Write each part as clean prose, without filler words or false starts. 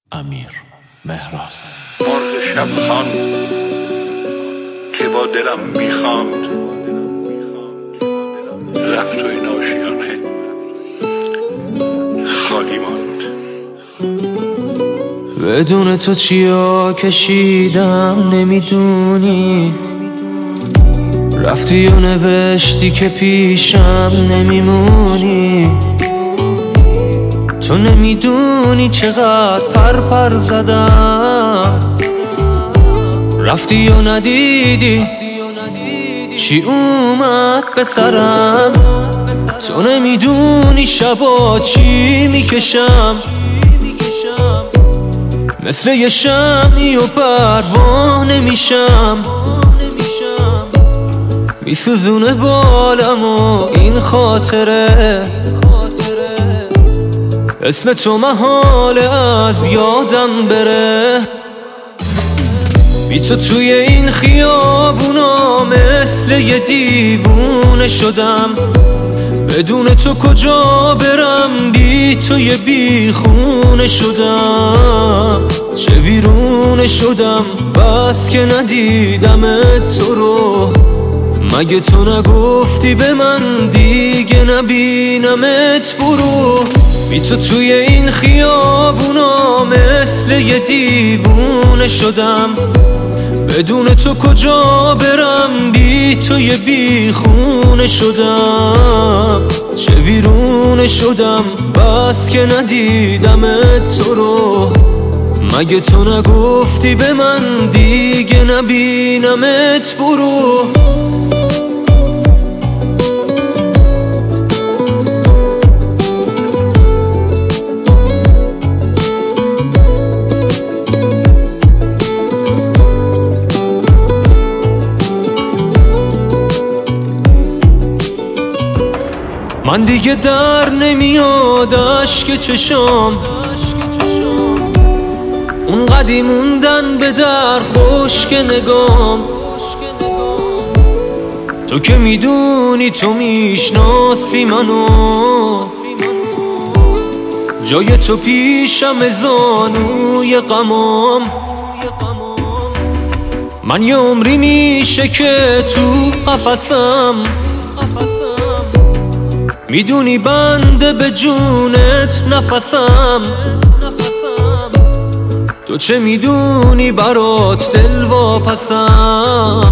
امیر مهراز. مرغ شبخوان که با دلم میخواند رفت و این آشیانه خالی ماند. بدون تو چیا کشیدم نمیدونی، رفتی و نوشتی که پیشم نمیمونی. تو نمیدونی چقدر پر زدم، رفتی و ندیدی چی اومد به سرم. تو نمیدونی شبا چی میکشم، مثل یه شمعی و پروانه میشم. میسوزونه بالم و این خاطره، اسم تو محاله از یادم بره. بی تو توی این خیابونا مثل یه دیوونه شدم. بدون تو کجا برم، بی تو یه بیخونه شدم. چه ویرونه شدم بس که ندیدمت تو رو. مگه تو نگفتی به من دیگه نبینمت؟ برو. بی تو توی این خیابونا مثل یه دیوونه شدم. بدون تو کجا برم، بی تو یه بیخونه شدم. چه ویرونه شدم بس که ندیدمت تو رو. مگه تو نگفتی به من دیگه نبینمت؟ برو. من دیگه در نمیاد اشک چشام، اون قدی موندن به در خشک نگام. تو که میدونی تو میشناسی منو، جای تو پیشم زانوی غمام. من یه عمری میشه که تو قفسم، میدونی بنده به جونت نفسم. تو چه میدونی برات دل واپسم،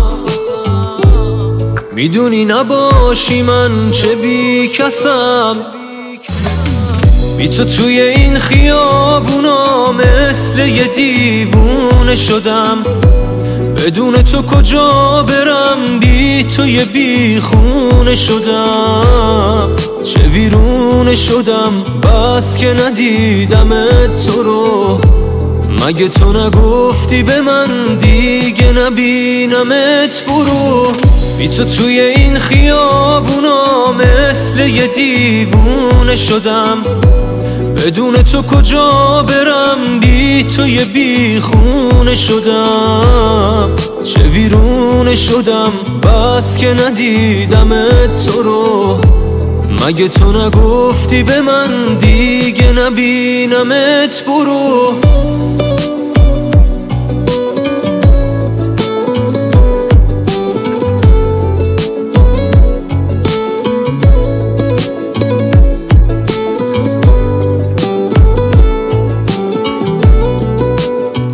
میدونی نباشی من چه بی کسم. بی تو توی این خیابونا مثل یه دیوونه شدم. بدون تو کجا برم، بی تو یه بیخونه شدم. چه ویرونه شدم بس که ندیدمت تو رو. مگه تو نگفتی به من دیگه نبینمت؟ برو. بی تو توی این خیابونا مثل یه دیوونه شدم. بدون تو کجا برم، بی تو یه بیخونه شدم. چه ویرونه شدم بس که ندیدمت تو رو. مگه تو نگفتی به من دیگه نبینمت؟ برو.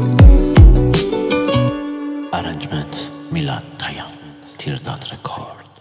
Arrangement میلاد تیام تیرداد رکورد.